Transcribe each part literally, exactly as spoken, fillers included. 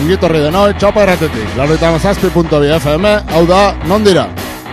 ongitorri denoi, txapa erratetik, laurogeita hamazazpi puntu bi F M, hau da, non dira?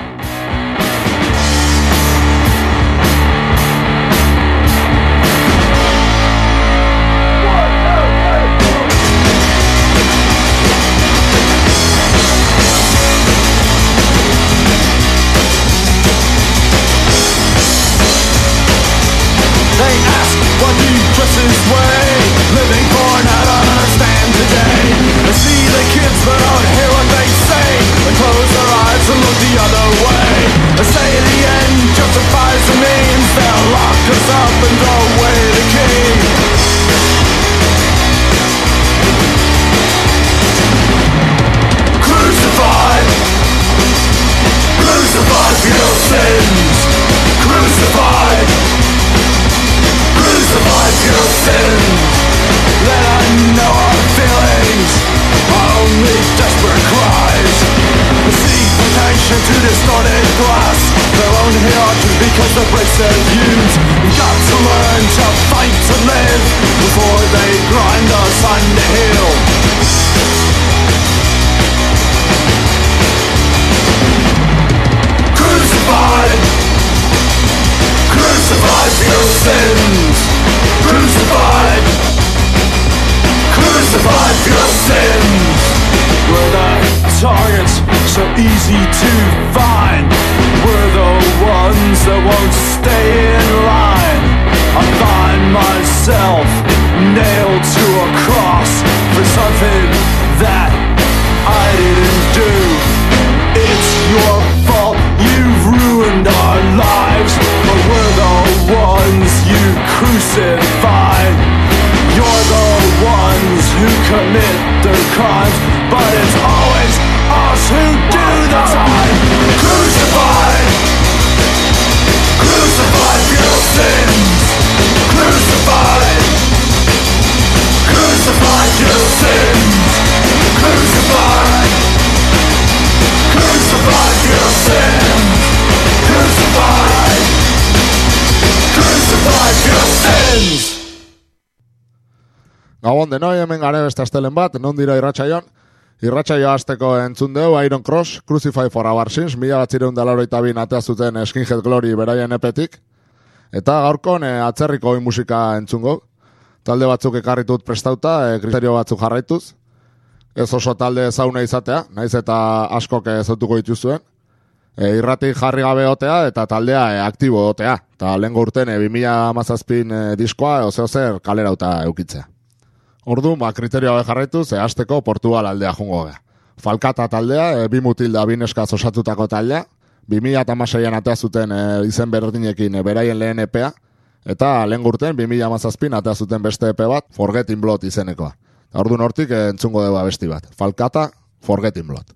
Gabon denoi, hemen gare beste astelen bat, non dira irratxaion. Irratxaioa hasteko entzun deu, Iron Cross, Crucify for Our Sins, mila batzireun da laurogeita bi atea zuten Skinhead Glory beraien epetik. Eta gaurkon e, atzerriko oi musika entzungo. Talde batzuk ekarritut prestauta, e, kriterio batzuk jarraituz. Ez oso talde zauna izatea, naiz eta askok ezautuko dituzuen. E, irratik jarri gabe otea eta taldea e, aktibo otea. Eta lehen urten e, bi mila hamazazpin e, diskoa, ozeo zer kalerauta eukitzea. Orduan, ba, kriterioa jarraitu, ze hasteko Portugal aldea jungo gea. Falkata taldea, e, bi mutilda bi neskaz osatutako taldea, bi mila hamaseian atea zuten e, izen berdinekin e, beraien lehen E P A, eta lehen urten bi mila hamazazpin atea zuten beste E P bat, Forgetting Blood izenekoa. Orduan hortik e, entzungo dugu abesti bat. Falkata, Forgetting Blood.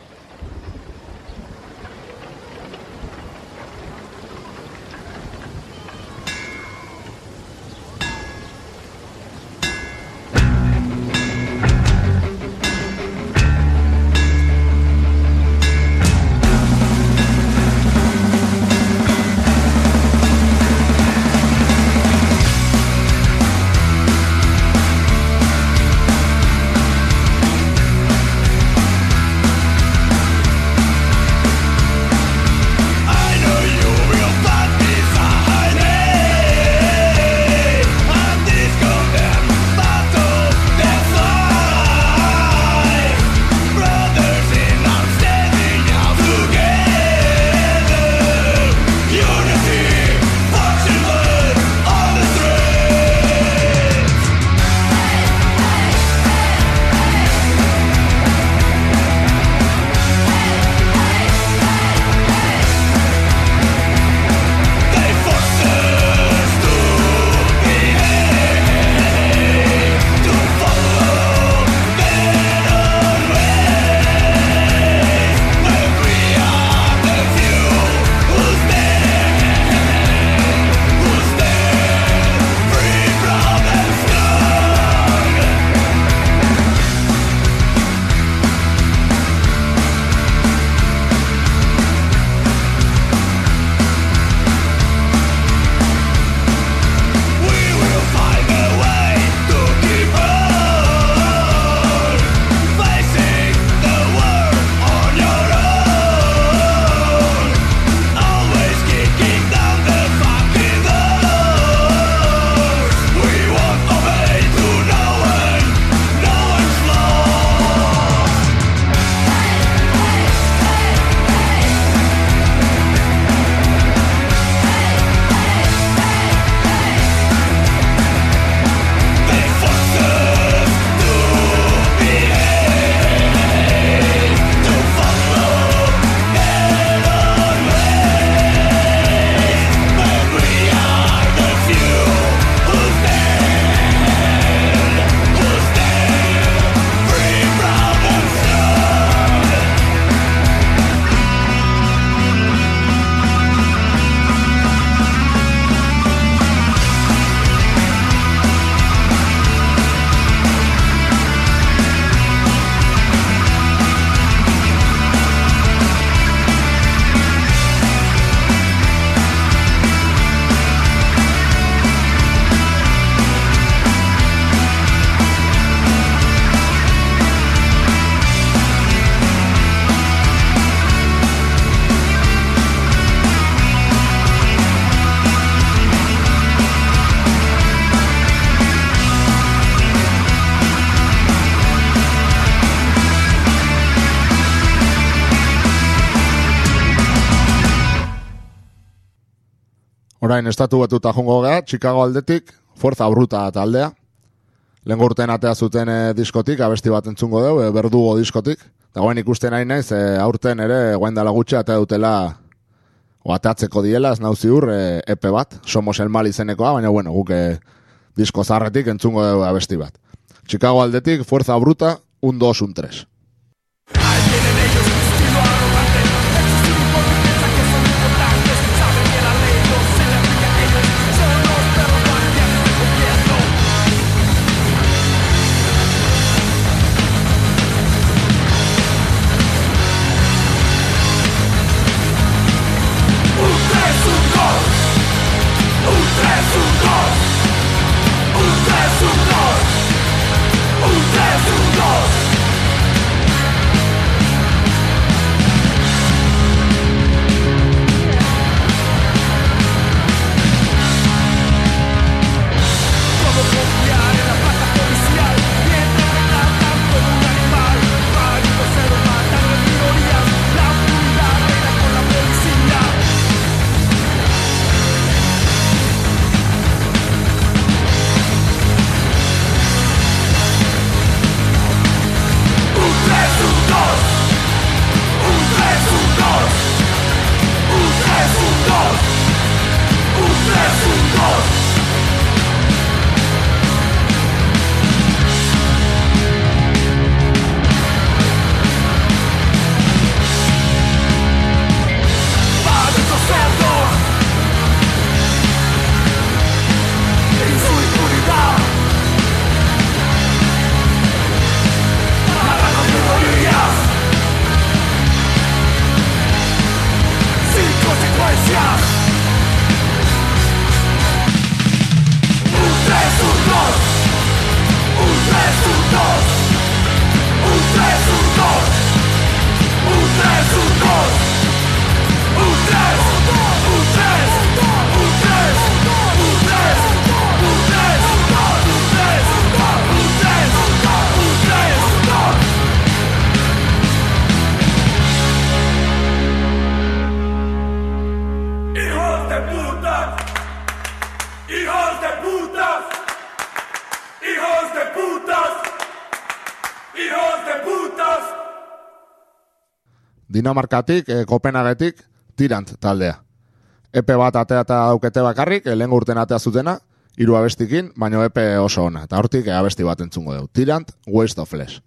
We'll be right back. Orain estatu betuta jongo gea, Chicago aldetik, Fuerza Bruta taldea. Lehen urtean atea zuten e, diskotik, abesti bat entzungo dugu, e, Berdugo diskotik. Eta guen ikusten nahi naiz, e, aurten ere, guen dala gutxe, atea dutela, o ateatzeko diela, ez nauzi hur, e, epe bat, Somos el Mal izenekoa, baina bueno, guk e, disko zarretik entzungo dugu abesti bat. Chicago aldetik, Fuerza Bruta, un, dos, un, tres. Dinamarkatik, eh, Kopenhagetik, Tirant taldea. Epe bat atea eta daukete bakarrik, eh, lehen urten atea zutena, hiru abestikin, baino epe oso ona. Eta hortik eh, abesti bat entzungo dugu. Tirant, Waste of Flesh.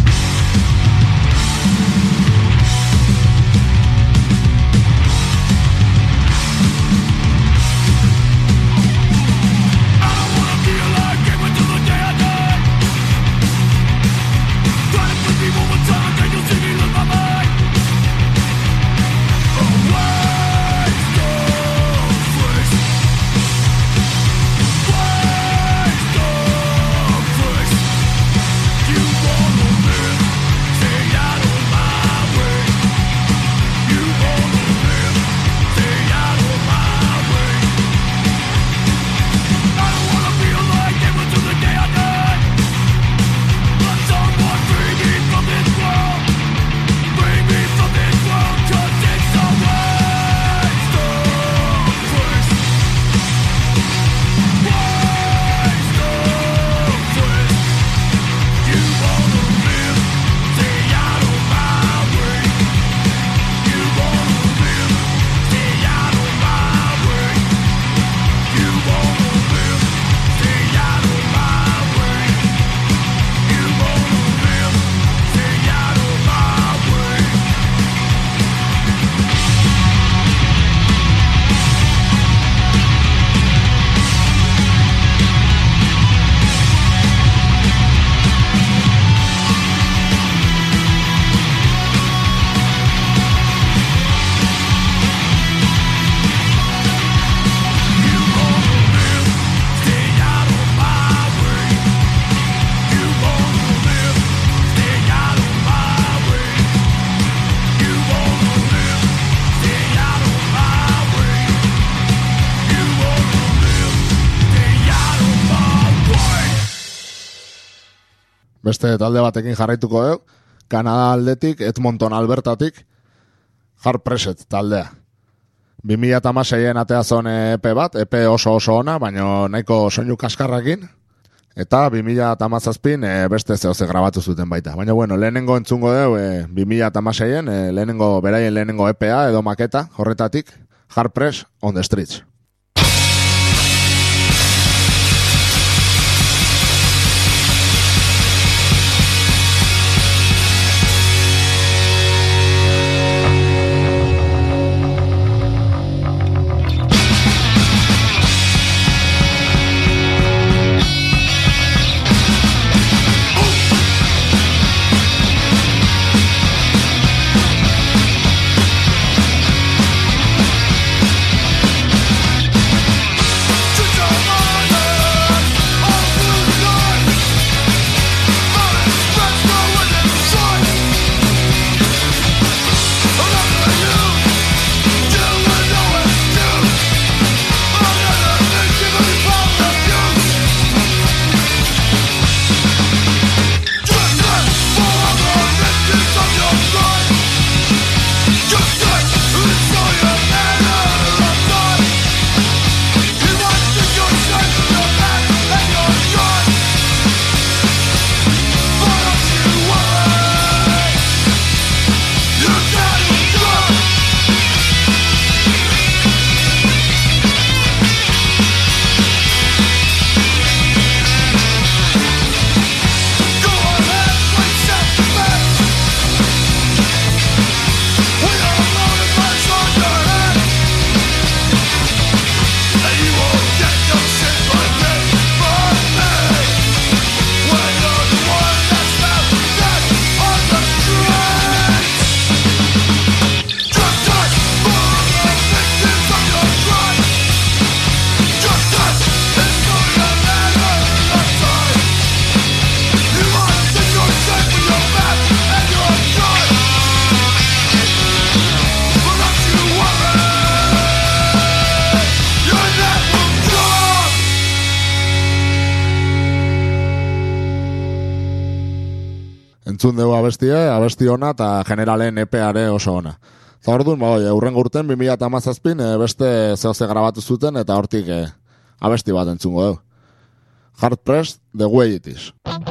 Beste talde batekin jarraituko dugu, Kanada aldetik, Edmonton Albertatik, Hard Pressed taldea. bi mila hamaseian ateazon E P bat, E P oso oso ona, baina nahiko soinu kaskarrakin, eta bi mila hamazazpin e, beste zehoze grabatu zuten baita. Baina bueno, lehenengo entzungo deu e, bi mila hamaseian, e, lehenengo, beraien lehenengo E P A edo maketa, horretatik, Hard Press on the Streets. Entzun dugu abestia, abesti ona eta generalen E P are oso ona. Eta orduan, ba, aurrengo urten, bi mila hamazazpin, e, beste zehoze grabatu zuten eta hortik e, abesti bat entzungo dugu. Hard Press, The Way It Is.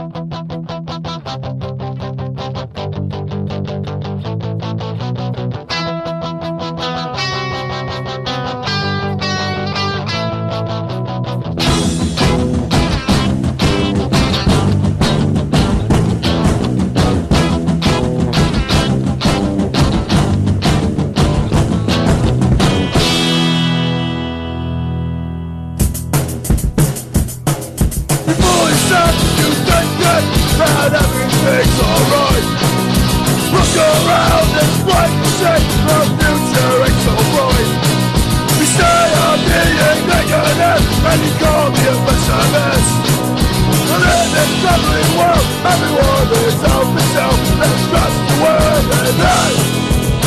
Everything's alright. Look around and fight the same. The future ain't so bright. We say I'm being negative, and you call me a pessimist. But in this ugly world, everyone is out for self. Let's trust the word and I.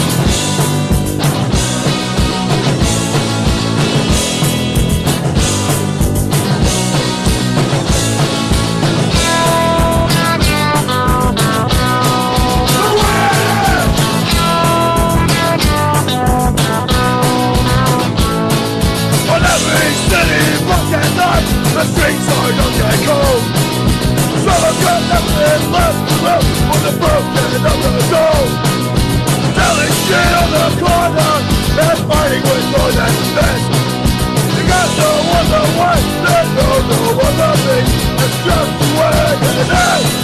The streets are not yet cold. So I've got nothing left to love for the broken of the soul. Selling shit on the corner and fighting with more than fist. You got no other way, there's no no other thing. It's just the way it is.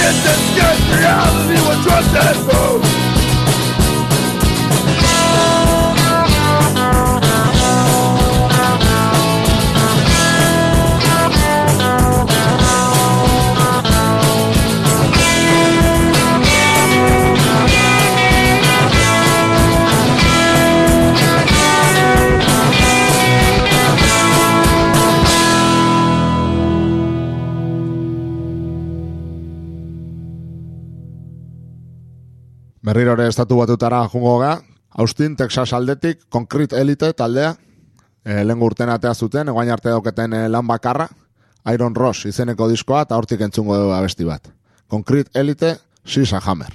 It's escape reality with drugs and food. Berriro ere estatu batutara jungo ga, Austin, Texas aldetik, Concrete Elite taldea, e, lehen urten atea zuten, eguain arte dauketen e, lan bakarra, Iron Ross izeneko diskoa, eta hortik entzungo dugu abesti bat. Concrete Elite, She's a Hammer.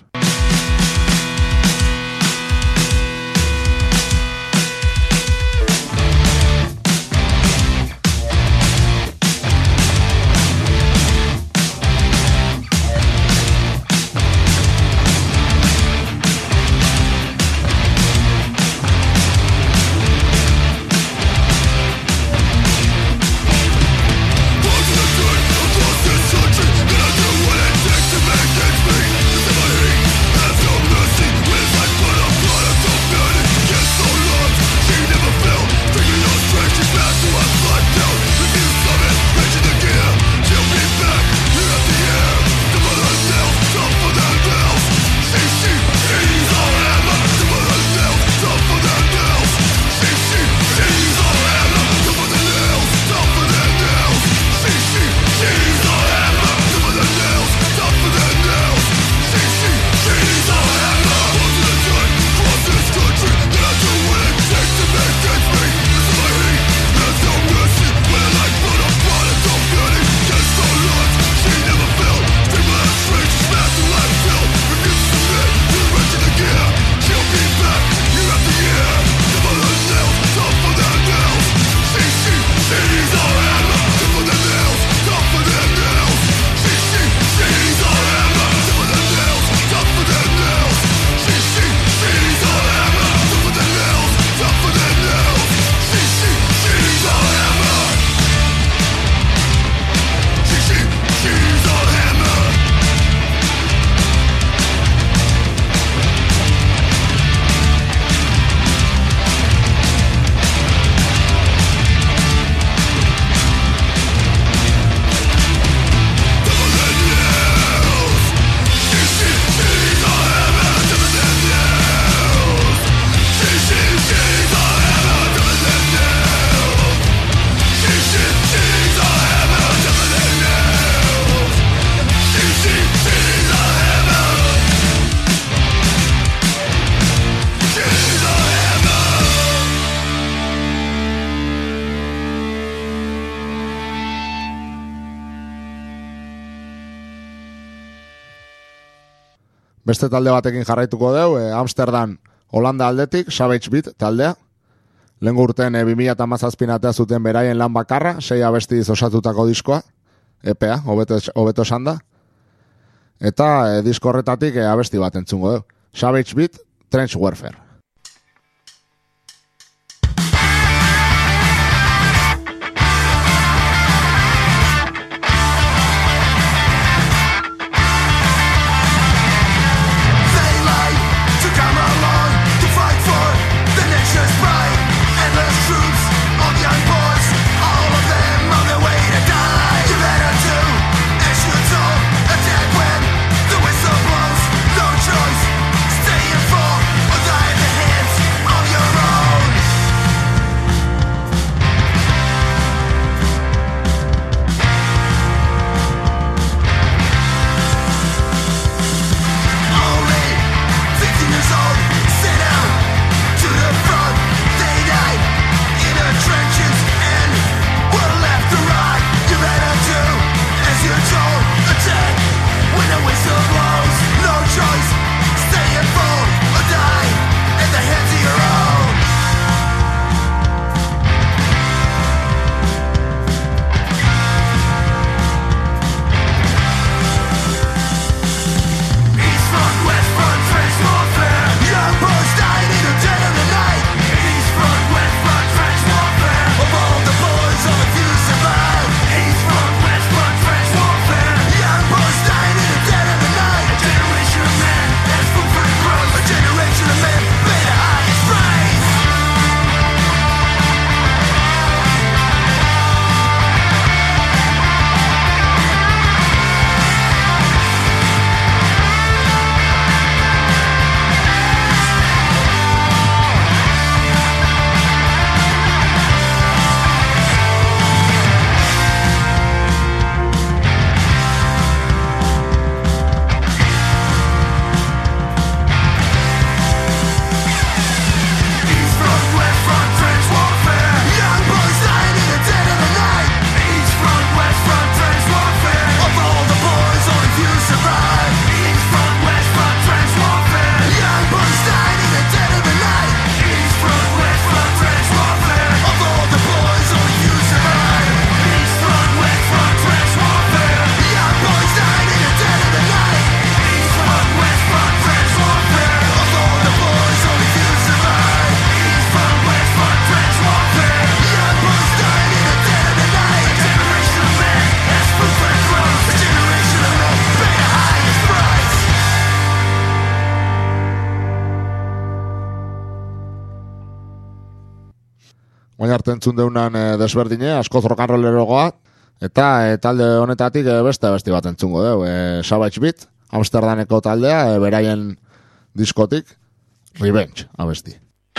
Beste talde batekin jarraituko dugu, e, Amsterdam, Holanda aldetik, Savage Beat taldea. Lehen urten e, bi mila hamazazpin atea zuten beraien lan bakarra, sei abestiz osatutako diskoa, E P A, hobeto, hobeto esan da. Eta e, disko horretatik e, abesti bat entzungo dugu. Savage Beat, Trench Warfare. Staying for, or dying orain arte entzun deunan e, desberdine, askoz rock'n'rollerogoa, eta e, talde honetatik e, beste besti bat entzungo deu, e, Savage Beat, Amsterdameko taldea, e, beraien diskotik, Revenge, abesti.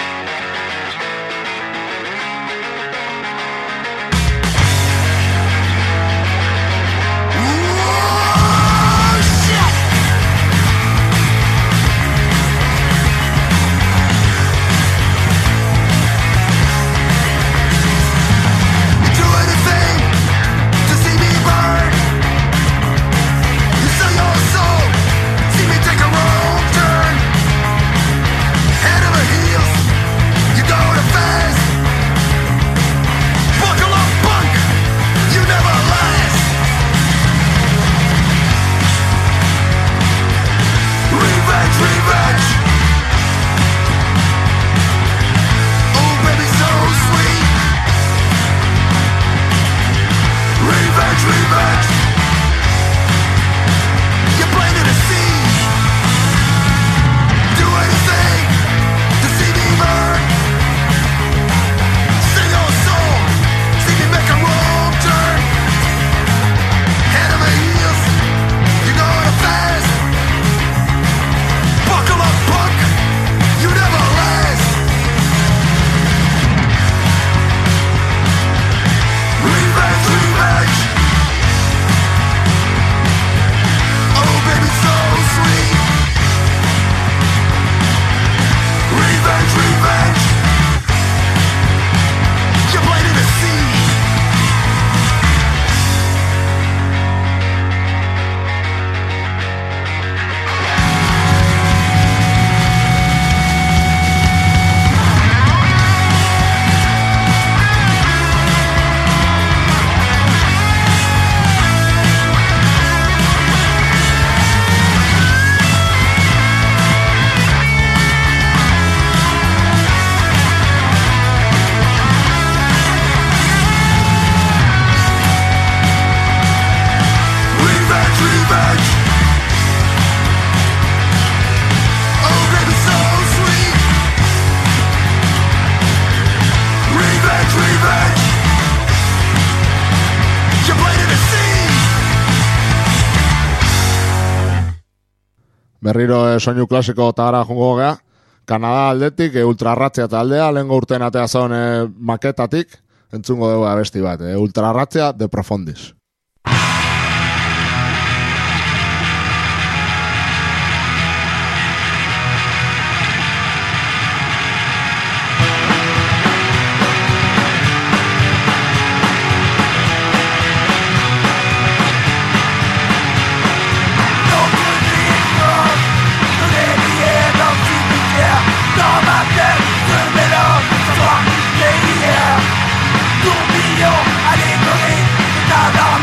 Berriro e, soinu klasiko eta gara jongo gea, Kanada aldetik, e, ultrarratzea taldea, lehengo urten atea zaun e, maketatik, entzungo dugu abesti bat, e, ultrarratzea de Profundis. Tourbillon à l'économie,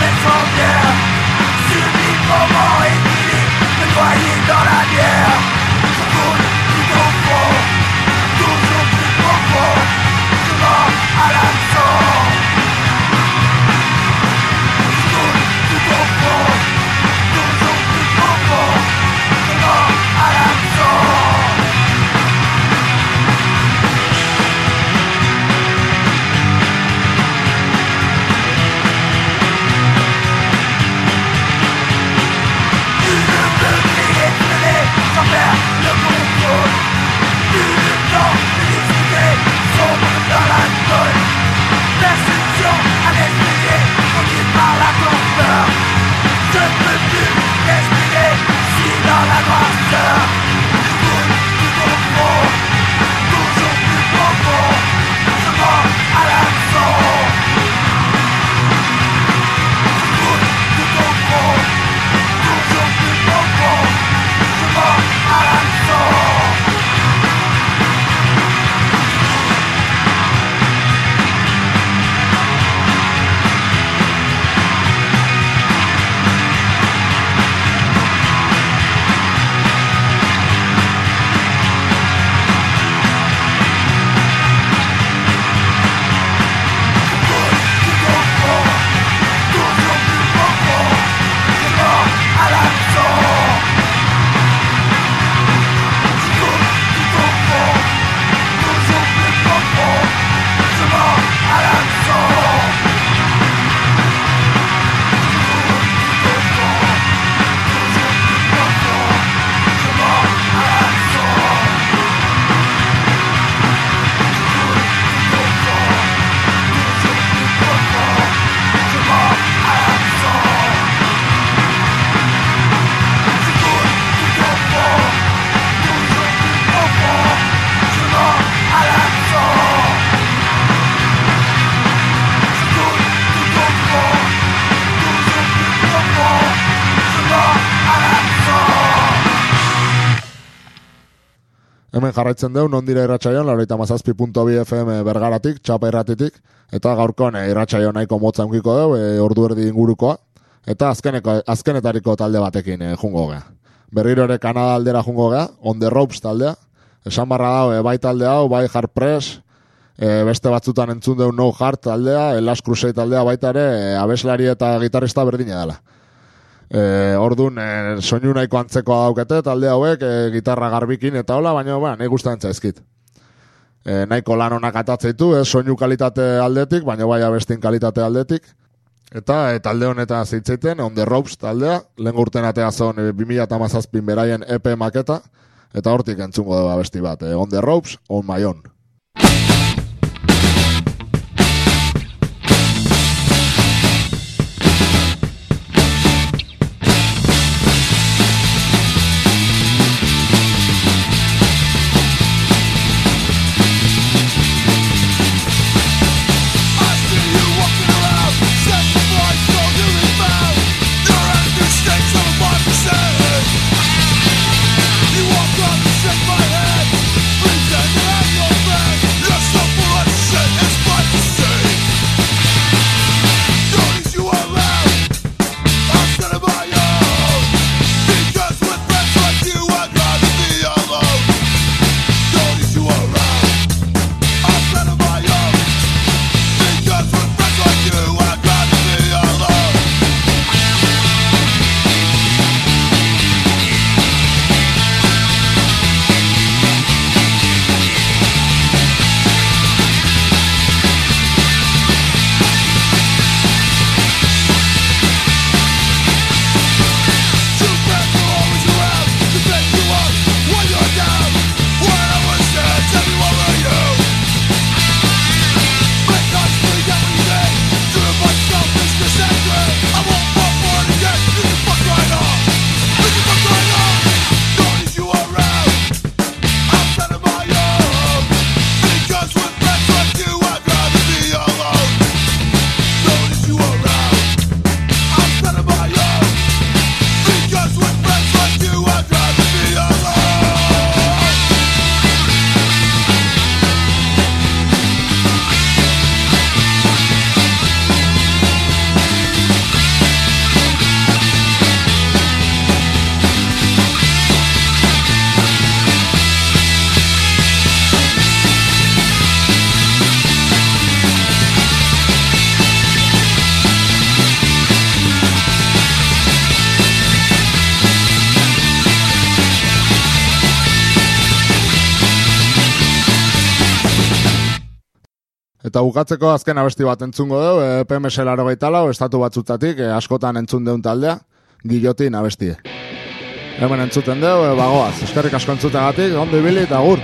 Hemen jarraitzen deu, non dira irratxaion, laurogeita hamazazpi puntu bi F M Bergaratik, Txapa irratitik, eta gaurkoan e, irratxaion nahiko motza unkiko deu, e, ordu erdi ingurukoa, eta azkeneko, azkenetariko talde batekin e, jungo gea. Berriro ere Kanada aldera jungo gea, On the Ropes taldea, esan barra dau, e, bai talde hau, bai Hard Press, e, beste batzutan entzun deu No Heart taldea, e, Last Crusade taldea baita ere, e, abeslari eta gitarrista berdina dela. E, orduan, e, soinu nahiko antzekoa daukete, talde hauek, e, gitarra garbikin eta hola, baina ba, nahi gustatzen zaizkit. E, nahiko lan honak atatzeitu, ez soinu kalitate aldetik, baina bai abestin kalitate aldetik. Eta e, talde honeta zitzeiten, On the Ropes taldea, lehen urten atea zon e, bi mila hamazazpin beraien E P maketa, eta hortik entzungo dugu abesti bat, e, On the Ropes, On My Own. Eta bukatzeko azken abesti bat entzungo dugu, e, P M S laurogeita lau, estatu batzutatik, e, askotan entzun deun taldea, Guillotin abestie. Hemen entzuten dugu, e, bagoaz, eskerrik asko entzutegatik, ondo ibili eta agur.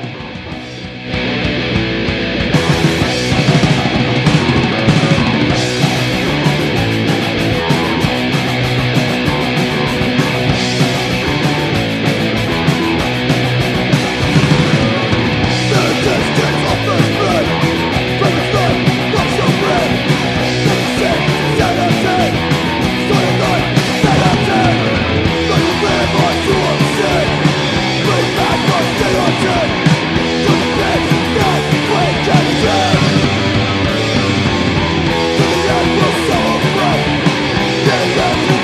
Yeah.